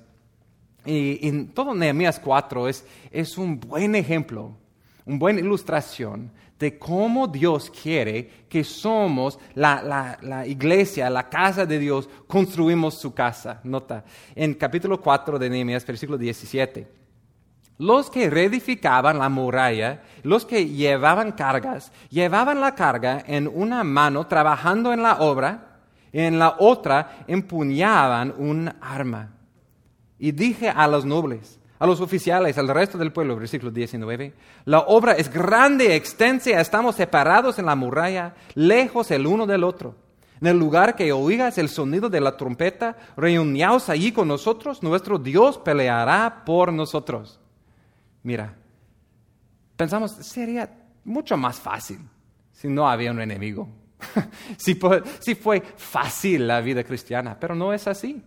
Y en todo Nehemías 4 es un buen ejemplo, una buena ilustración de cómo Dios quiere que somos la iglesia, la casa de Dios, construimos su casa. Nota, en capítulo 4 de Nehemías, versículo 17. Los que reedificaban la muralla, los que llevaban cargas, llevaban la carga en una mano trabajando en la obra, en la otra empuñaban un arma. Y dije a los nobles, a los oficiales, al resto del pueblo, versículo 19, la obra es grande, extensa, estamos separados en la muralla, lejos el uno del otro. En el lugar que oigas el sonido de la trompeta, reuníos allí con nosotros, nuestro Dios peleará por nosotros. Mira, pensamos, sería mucho más fácil si no había un enemigo. Si fue fácil la vida cristiana, pero no es así.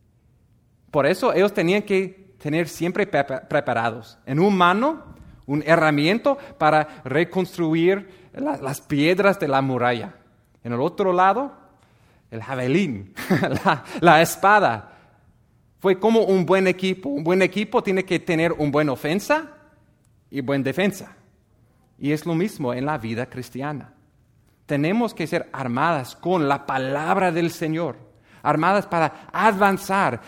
Por eso ellos tenían que tener siempre preparados en una mano un herramienta para reconstruir las piedras de la muralla. En el otro lado, el javelín, la espada. Fue como un buen equipo. Un buen equipo tiene que tener una buena ofensa y buena defensa. Y es lo mismo en la vida cristiana. Tenemos que ser armadas con la palabra del Señor, armadas para avanzar,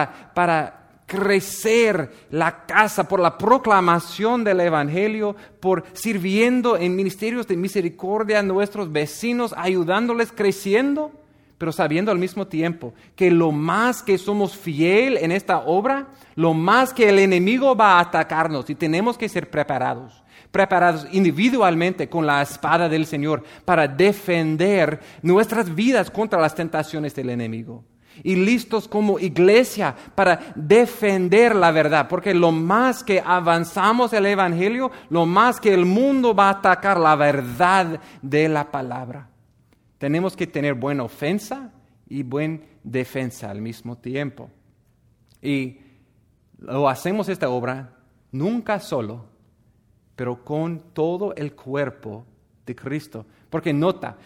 para crecer la casa por la proclamación del Evangelio, por sirviendo en ministerios de misericordia a nuestros vecinos, ayudándoles creciendo, pero sabiendo al mismo tiempo que lo más que somos fiel en esta obra, lo más que el enemigo va a atacarnos y tenemos que ser preparados individualmente con la espada del Señor para defender nuestras vidas contra las tentaciones del enemigo. Y listos como iglesia para defender la verdad, porque lo más que avanzamos el Evangelio, lo más que el mundo va a atacar la verdad de la palabra. Tenemos que tener buena ofensa y buena defensa al mismo tiempo. Y lo hacemos esta obra nunca solo, pero con todo el cuerpo de Cristo. Porque nota,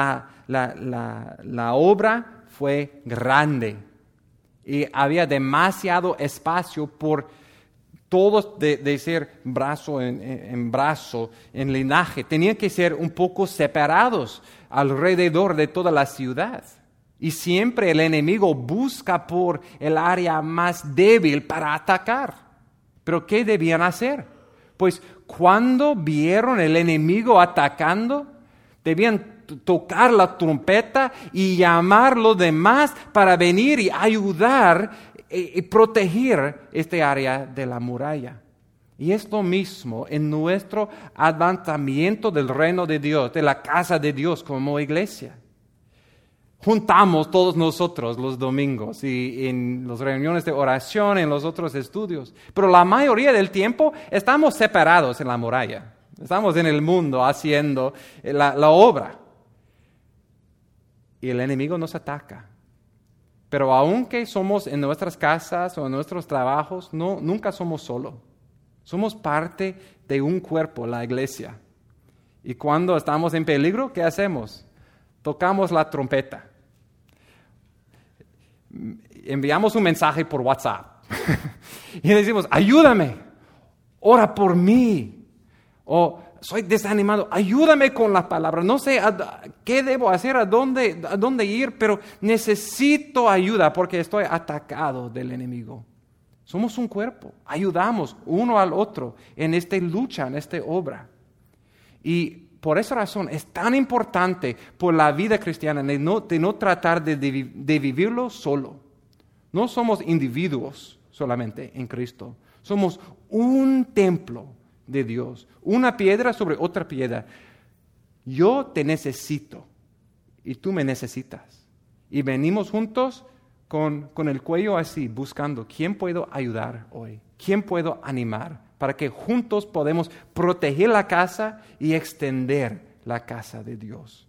la obra fue grande y había demasiado espacio por todos de ser brazo en brazo, en linaje. Tenían que ser un poco separados alrededor de toda la ciudad. Y siempre el enemigo busca por el área más débil para atacar. ¿Pero qué debían hacer? Pues cuando vieron el enemigo atacando, debían tocar la trompeta y llamar a los demás para venir y ayudar y proteger este área de la muralla. Y es lo mismo en nuestro avanzamiento del reino de Dios, de la casa de Dios como iglesia. Juntamos todos nosotros los domingos y en las reuniones de oración, en los otros estudios, pero la mayoría del tiempo estamos separados en la muralla. Estamos en el mundo haciendo la obra. Y el enemigo nos ataca. Pero aunque somos en nuestras casas o en nuestros trabajos, nunca somos solos. Somos parte de un cuerpo, la iglesia. Y cuando estamos en peligro, ¿qué hacemos? Tocamos la trompeta. Enviamos un mensaje por WhatsApp. Y decimos, ayúdame, ora por mí. O soy desanimado, ayúdame con la palabra. No sé qué debo hacer, a dónde ir, pero necesito ayuda porque estoy atacado del enemigo. Somos un cuerpo, ayudamos uno al otro en esta lucha, en esta obra. Y por esa razón es tan importante por la vida cristiana de no tratar de vivirlo solo. No somos individuos solamente en Cristo, somos un templo de Dios, una piedra sobre otra piedra. Yo te necesito y tú me necesitas. Y venimos juntos con el cuello así, buscando quién puedo ayudar hoy, quién puedo animar, para que juntos podamos proteger la casa y extender la casa de Dios.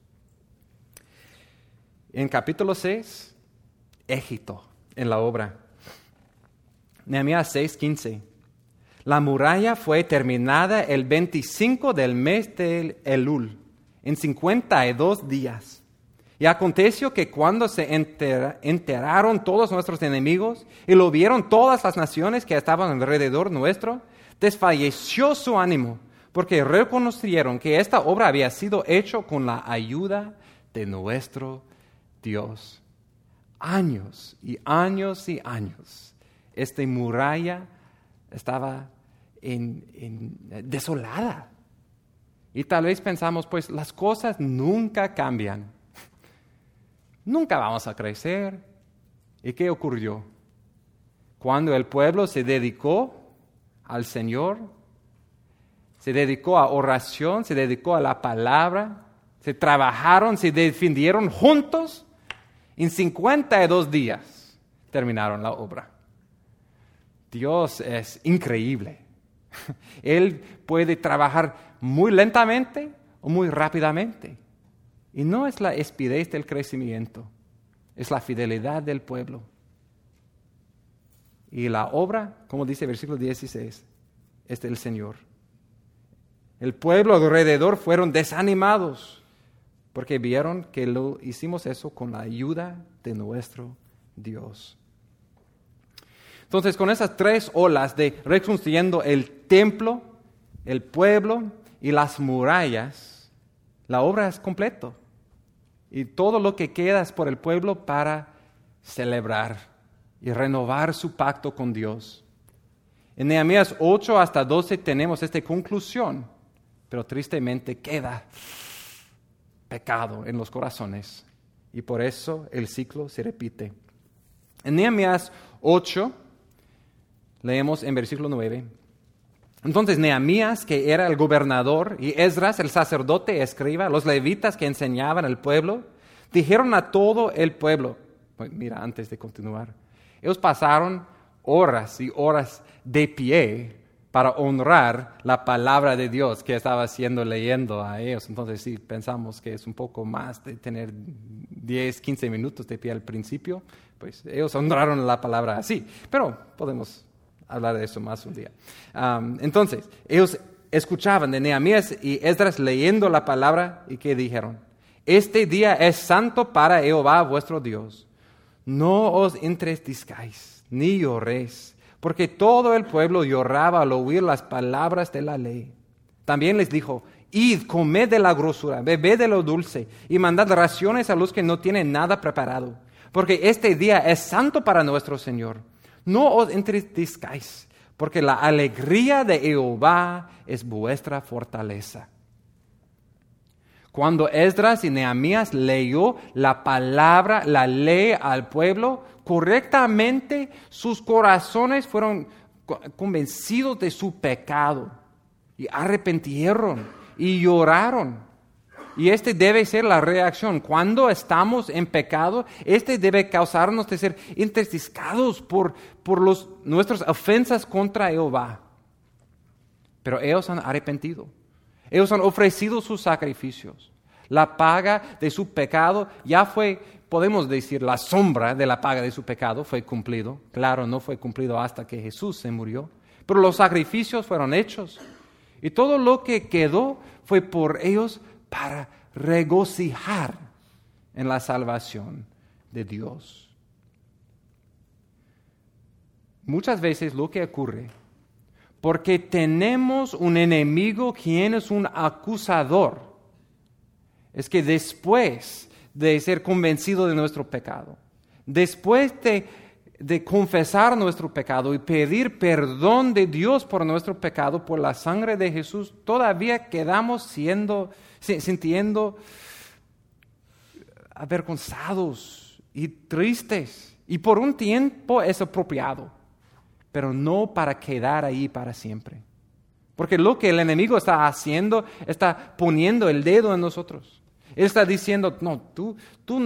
En capítulo 6, Egipto, en la obra. Nehemías 6:15. La muralla fue terminada el 25 del mes de Elul, en 52 días. Y aconteció que cuando se enteraron todos nuestros enemigos y lo vieron todas las naciones que estaban alrededor nuestro, desfalleció su ánimo, porque reconocieron que esta obra había sido hecha con la ayuda de nuestro Dios. Años y años y años, esta muralla estaba desolada. Y tal vez pensamos, pues las cosas nunca cambian. Nunca vamos a crecer. ¿Y qué ocurrió? Cuando el pueblo se dedicó al Señor, se dedicó a oración, se dedicó a la palabra, se trabajaron, se defendieron juntos, en 52 días terminaron la obra. Dios es increíble. Él puede trabajar muy lentamente o muy rápidamente. Y no es la espidez del crecimiento, es la fidelidad del pueblo. Y la obra, como dice el versículo 16, es del Señor. El pueblo alrededor fueron desanimados porque vieron que lo hicimos eso con la ayuda de nuestro Dios. Entonces, con esas 3 olas de reconstruyendo el templo, el pueblo y las murallas, la obra es completa. Y todo lo que queda es por el pueblo para celebrar y renovar su pacto con Dios. En Nehemías 8 hasta 12 tenemos esta conclusión, pero tristemente queda pecado en los corazones. y por eso el ciclo se repite. En Nehemías 8, leemos en versículo 9. Entonces Nehemías, que era el gobernador, y Esdras, el sacerdote, escriba, los levitas que enseñaban al pueblo, dijeron a todo el pueblo, mira, antes de continuar, ellos pasaron horas y horas de pie para honrar la palabra de Dios que estaba leyendo a ellos. Entonces sí, pensamos que es un poco más de tener 10, 15 minutos de pie al principio, pues ellos honraron la palabra así, pero podemos hablar de eso más un día. Entonces, ellos escuchaban de Nehemías y Esdras leyendo la palabra y ¿qué dijeron? Este día es santo para Jehová vuestro Dios. No os entristezcáis ni lloréis, porque todo el pueblo lloraba al oír las palabras de la ley. También les dijo, id, comed de la grosura, bebed de lo dulce y mandad raciones a los que no tienen nada preparado, porque este día es santo para nuestro Señor. No os entristezcáis, porque la alegría de Jehová es vuestra fortaleza. Cuando Esdras y Nehemías leyó la palabra, la ley al pueblo, correctamente sus corazones fueron convencidos de su pecado y arrepintieron y lloraron. Y debe ser la reacción. Cuando estamos en pecado, debe causarnos de ser entristecados por nuestras ofensas contra Jehová. Pero ellos han arrepentido. Ellos han ofrecido sus sacrificios. La paga de su pecado ya fue, podemos decir, la sombra de la paga de su pecado fue cumplido. Claro, no fue cumplido hasta que Jesús se murió. Pero los sacrificios fueron hechos. Y todo lo que quedó fue por ellos para regocijar en la salvación de Dios. Muchas veces lo que ocurre, porque tenemos un enemigo quien es un acusador, es que después de ser convencido de nuestro pecado, después de confesar nuestro pecado y pedir perdón de Dios por nuestro pecado, por la sangre de Jesús, todavía quedamos sintiendo avergonzados y tristes. Y por un tiempo es apropiado, pero no para quedar ahí para siempre. Porque lo que el enemigo está haciendo, está poniendo el dedo en nosotros. Él está diciendo, no, tú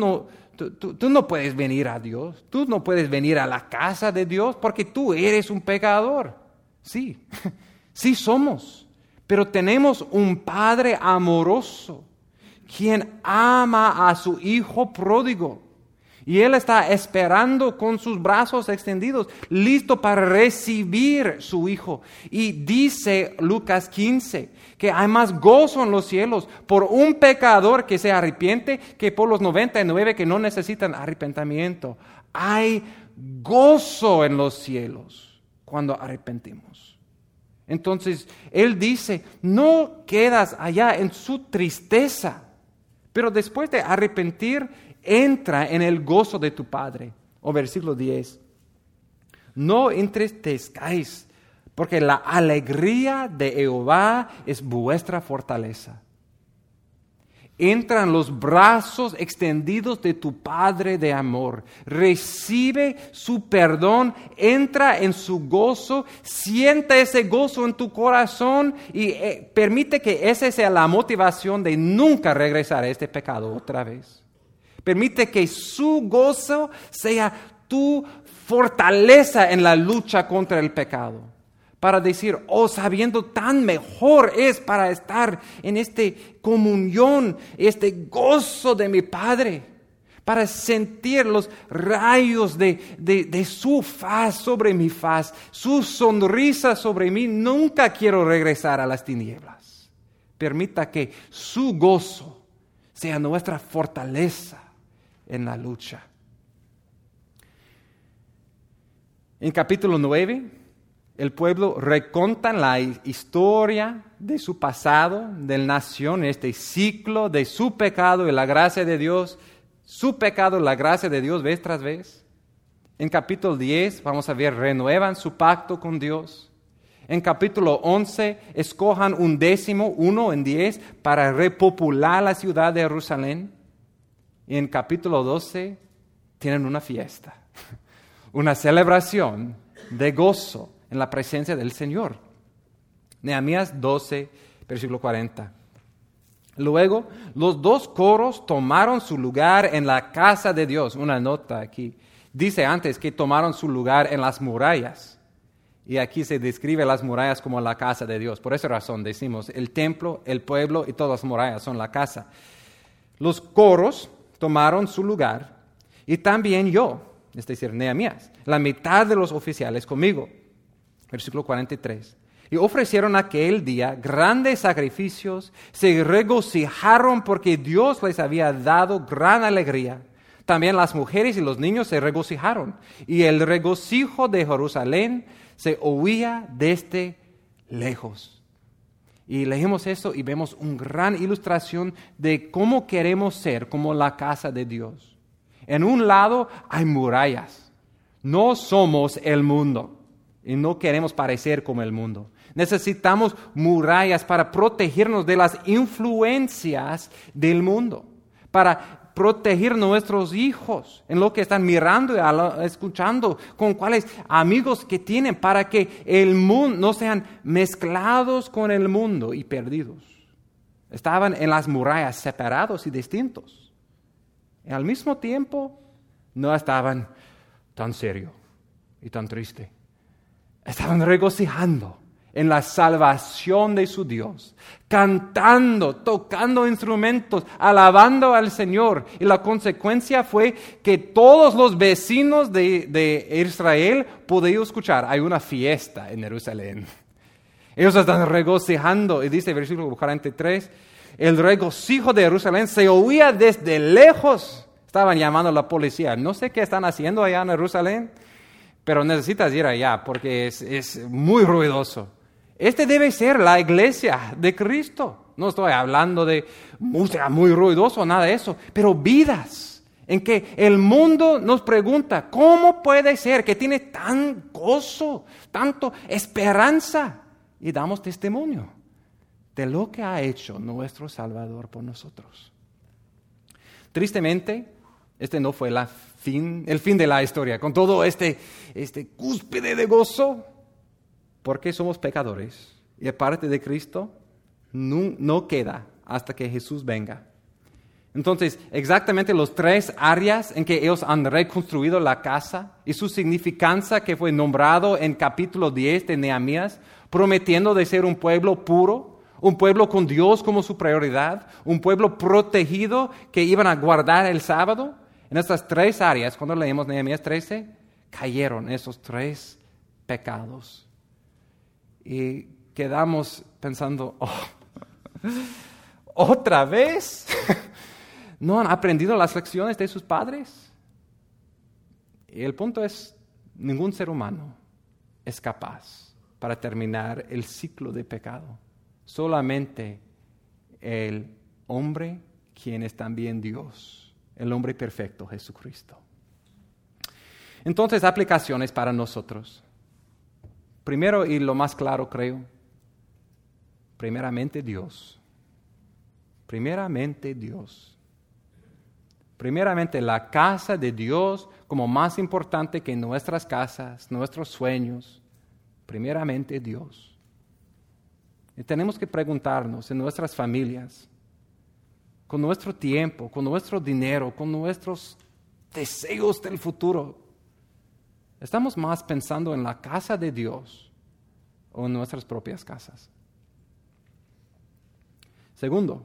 no puedes venir a Dios, tú no puedes venir a la casa de Dios porque tú eres un pecador. Sí, sí somos, pero tenemos un Padre amoroso quien ama a su Hijo pródigo. Y Él está esperando con sus brazos extendidos, listo para recibir su Hijo. Y dice Lucas 15 que hay más gozo en los cielos por un pecador que se arrepiente que por los 99 que no necesitan arrepentimiento. Hay gozo en los cielos cuando arrepentimos. Entonces, Él dice, no quedas allá en su tristeza, pero después de arrepentir, entra en el gozo de tu Padre. O versículo 10. No entristezcáis, porque la alegría de Jehová es vuestra fortaleza. Entra en los brazos extendidos de tu Padre de amor. Recibe su perdón, entra en su gozo, siente ese gozo en tu corazón y permite que esa sea la motivación de nunca regresar a este pecado otra vez. Permite que su gozo sea tu fortaleza en la lucha contra el pecado. Para decir, sabiendo tan mejor es para estar en esta comunión, este gozo de mi Padre. Para sentir los rayos de su faz sobre mi faz, su sonrisa sobre mí. Nunca quiero regresar a las tinieblas. Permita que su gozo sea nuestra fortaleza en la lucha. En capítulo 9, el pueblo recuenta la historia de su pasado, de la nación, este ciclo de su pecado y la gracia de Dios, su pecado y la gracia de Dios vez tras vez. En capítulo 10, vamos a ver, renuevan su pacto con Dios. En capítulo 11, escojan 1/10, 1 en 10, para repopular la ciudad de Jerusalén. Y en capítulo 12 tienen una fiesta, una celebración de gozo en la presencia del Señor. Nehemías 12, versículo 40. Luego, los dos coros tomaron su lugar en la casa de Dios. Una nota aquí. Dice antes que tomaron su lugar en las murallas. Y aquí se describe las murallas como la casa de Dios. Por esa razón decimos, el templo, el pueblo y todas las murallas son la casa. Los coros tomaron su lugar y también yo, es decir, Nehemías, la mitad de los oficiales conmigo. Versículo 43. Y ofrecieron aquel día grandes sacrificios, se regocijaron porque Dios les había dado gran alegría. También las mujeres y los niños se regocijaron, y el regocijo de Jerusalén se oía desde lejos. Y leemos esto y vemos una gran ilustración de cómo queremos ser como la casa de Dios. En un lado hay murallas. No somos el mundo y no queremos parecer como el mundo. Necesitamos murallas para protegernos de las influencias del mundo, para proteger nuestros hijos en lo que están mirando y escuchando, con cuáles amigos que tienen, para que el mundo no sean mezclados con el mundo y perdidos. Estaban en las murallas separados y distintos. Y al mismo tiempo no estaban tan serios y tan tristes. Estaban regocijando en la salvación de su Dios, cantando, tocando instrumentos, alabando al Señor. Y la consecuencia fue que todos los vecinos de Israel podían escuchar, hay una fiesta en Jerusalén. Ellos están regocijando, y dice versículo 43, el regocijo de Jerusalén se oía desde lejos. Estaban llamando a la policía. No sé qué están haciendo allá en Jerusalén, pero necesitas ir allá porque es muy ruidoso. Este debe ser la iglesia de Cristo. No estoy hablando de música muy ruidosa, nada de eso, pero vidas en que el mundo nos pregunta, ¿cómo puede ser que tiene tan gozo, tanto esperanza? Y damos testimonio de lo que ha hecho nuestro Salvador por nosotros. Tristemente, este no fue el fin de la historia, con todo este cúspide de gozo, porque somos pecadores y aparte de Cristo no queda hasta que Jesús venga. Entonces, exactamente los tres áreas en que ellos han reconstruido la casa y su significancia que fue nombrado en capítulo 10 de Nehemías, prometiendo de ser un pueblo puro, un pueblo con Dios como su prioridad, un pueblo protegido que iban a guardar el sábado. En estas tres áreas, cuando leemos Nehemías 13, cayeron esos tres pecados. Y quedamos pensando, ¿otra vez? ¿No han aprendido las lecciones de sus padres? Y el punto es, ningún ser humano es capaz para terminar el ciclo de pecado. Solamente el hombre, quien es también Dios, el hombre perfecto, Jesucristo. Entonces, aplicaciones para nosotros. Primero y lo más claro, creo, primeramente Dios. Primeramente Dios. Primeramente la casa de Dios como más importante que nuestras casas, nuestros sueños. Primeramente Dios. Y tenemos que preguntarnos en nuestras familias, con nuestro tiempo, con nuestro dinero, con nuestros deseos del futuro, ¿estamos más pensando en la casa de Dios o en nuestras propias casas? Segundo,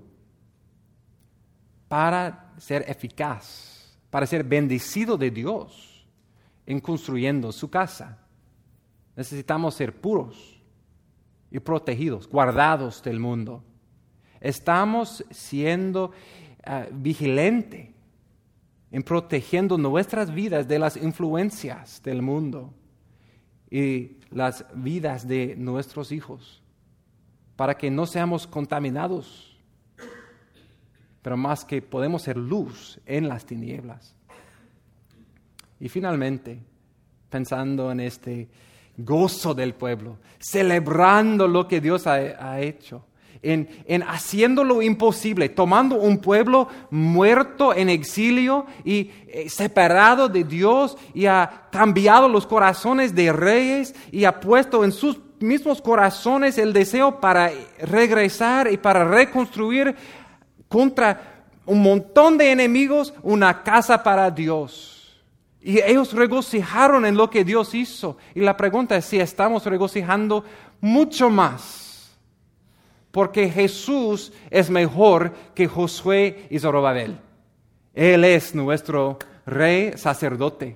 para ser eficaz, para ser bendecido de Dios en construyendo su casa, necesitamos ser puros y protegidos, guardados del mundo. Estamos siendo vigilantes en protegiendo nuestras vidas de las influencias del mundo y las vidas de nuestros hijos, para que no seamos contaminados, pero más que podemos ser luz en las tinieblas. Y finalmente, pensando en este gozo del pueblo, celebrando lo que Dios ha hecho, en haciendo lo imposible, tomando un pueblo muerto en exilio y separado de Dios, y ha cambiado los corazones de reyes y ha puesto en sus mismos corazones el deseo para regresar y para reconstruir contra un montón de enemigos una casa para Dios. Y ellos regocijaron en lo que Dios hizo. Y la pregunta es si estamos regocijando mucho más, porque Jesús es mejor que Josué y Zorobabel. Él es nuestro rey sacerdote.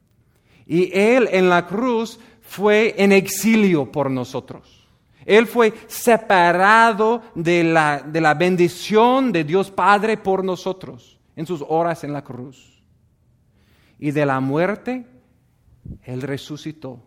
Y Él en la cruz fue en exilio por nosotros. Él fue separado de la bendición de Dios Padre por nosotros en sus horas en la cruz. Y de la muerte, Él resucitó.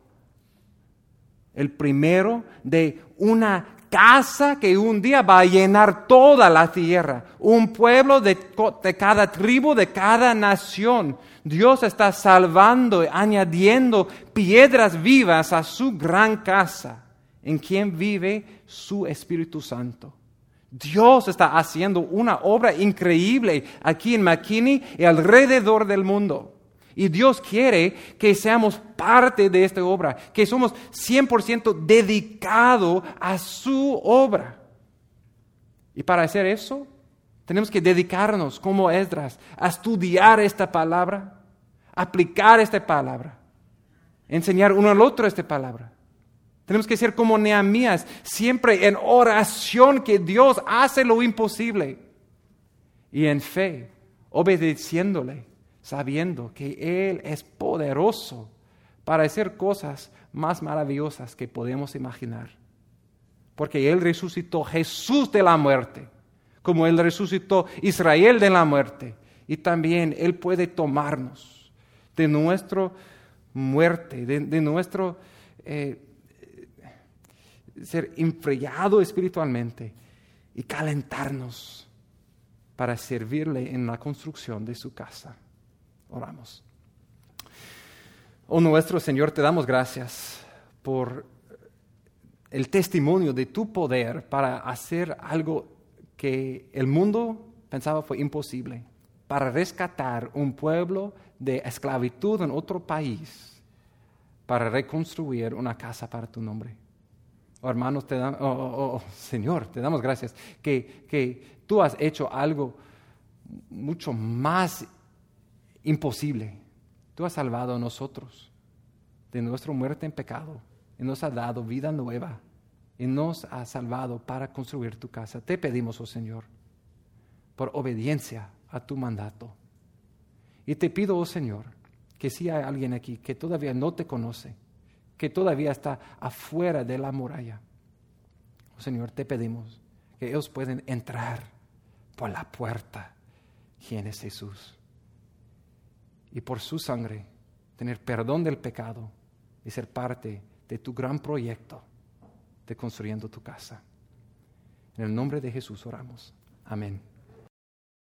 El primero de una casa que un día va a llenar toda la tierra. Un pueblo de cada tribu, de cada nación. Dios está salvando y añadiendo piedras vivas a su gran casa, en quien vive su Espíritu Santo. Dios está haciendo una obra increíble aquí en McKinney y alrededor del mundo. Y Dios quiere que seamos parte de esta obra, que somos 100% dedicados a su obra. Y para hacer eso, tenemos que dedicarnos como Esdras a estudiar esta palabra, aplicar esta palabra, enseñar uno al otro esta palabra. Tenemos que ser como Nehemías, siempre en oración que Dios hace lo imposible. Y en fe, obedeciéndole, sabiendo que Él es poderoso para hacer cosas más maravillosas que podemos imaginar. Porque Él resucitó Jesús de la muerte, como Él resucitó Israel de la muerte. Y también Él puede tomarnos de nuestra muerte, de nuestro ser enfriado espiritualmente y calentarnos para servirle en la construcción de su casa. Oramos. Oh nuestro Señor, te damos gracias por el testimonio de tu poder para hacer algo que el mundo pensaba fue imposible, para rescatar un pueblo de esclavitud en otro país, para reconstruir una casa para tu nombre. Oh, hermanos, Señor, te damos gracias que tú has hecho algo mucho más imposible. Tú has salvado a nosotros de nuestra muerte en pecado y nos has dado vida nueva y nos has salvado para construir tu casa. Te pedimos, oh Señor, por obediencia a tu mandato. Y te pido, oh Señor, que si hay alguien aquí que todavía no te conoce, que todavía está afuera de la muralla, oh Señor, te pedimos que ellos puedan entrar por la puerta, quien es Jesús. Y por su sangre, tener perdón del pecado y ser parte de tu gran proyecto de construyendo tu casa. En el nombre de Jesús oramos. Amén.